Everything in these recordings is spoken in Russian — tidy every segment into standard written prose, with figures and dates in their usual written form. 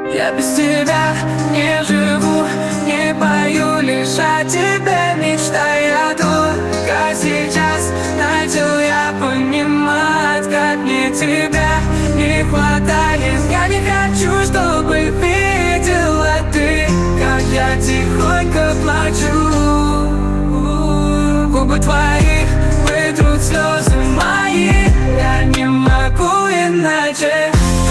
Я без тебя не живу, не пою, лишь о тебе мечтаю. Только сейчас начал я понимать, как мне тебя не хватает. Я не хочу, чтобы видела ты, как я тихонько плачу. Губы твои вытрут слезы мои, я не могу иначе.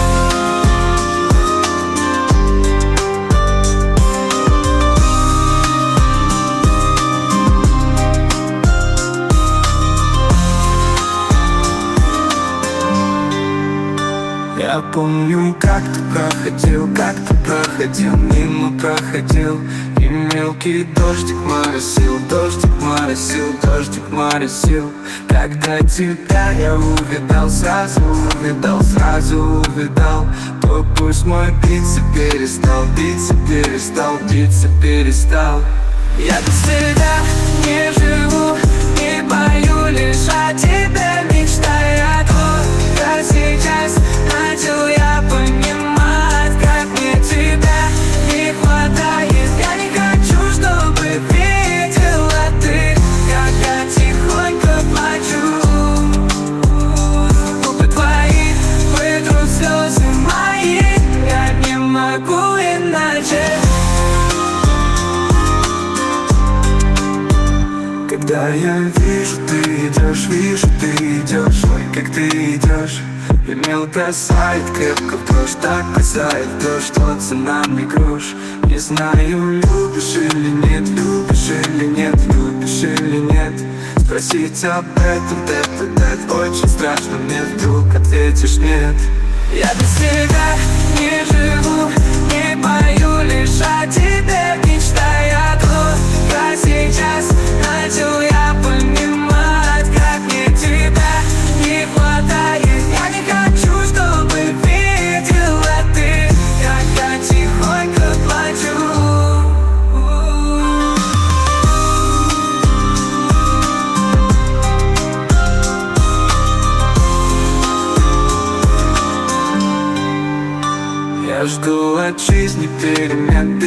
Я помню, как ты проходил, мимо проходил. И мелкий дождик моросил, дождик моросил, дождик моросил. Когда тебя я увидал, сразу увидал. То пусть мой биться перестал, биться перестал. Я без тебя не живу, не пою, лишь о тебе мечтаю. Только сейчас начал я понимать, как мне тебя не хватает. Я не хочу, чтобы видела ты, как я тихонько плачу. Губы твои вытрут слезы мои, я не могу иначе. Когда я вижу, ты идешь, ой, как ты идешь. И мелко касает, крепко в дрожь, так касает дождь, что цена мне грош. Не знаю, любишь или нет, любишь или нет, любишь или нет. Спросить об этом тет-а-тет, очень страшно мне, вдруг ответишь нет. Я без тебя не живу, не пою, лишь о тебе мечтаю. Только сейчас начал я понимать, как мне тебя не хватает. Я не хочу, чтобы видела ты, как я тихонько плачу. Я жду от жизни перемен,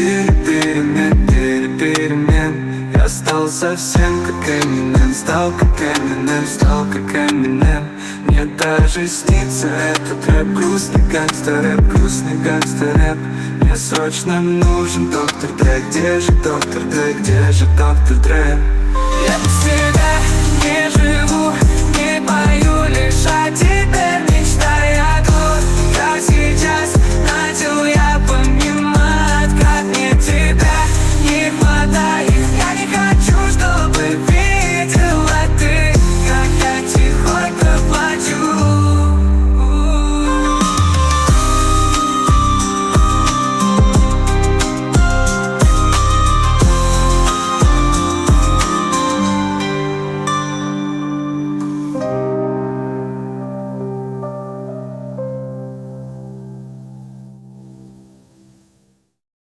перемен. Я стал совсем как Эминем, стал как Эминем. Мне даже снится этот рэп, грустный гангстер-рэп, Мне срочно нужен доктор Дре, где же доктор Дре, где же доктор Дре? Я без тебя не живу.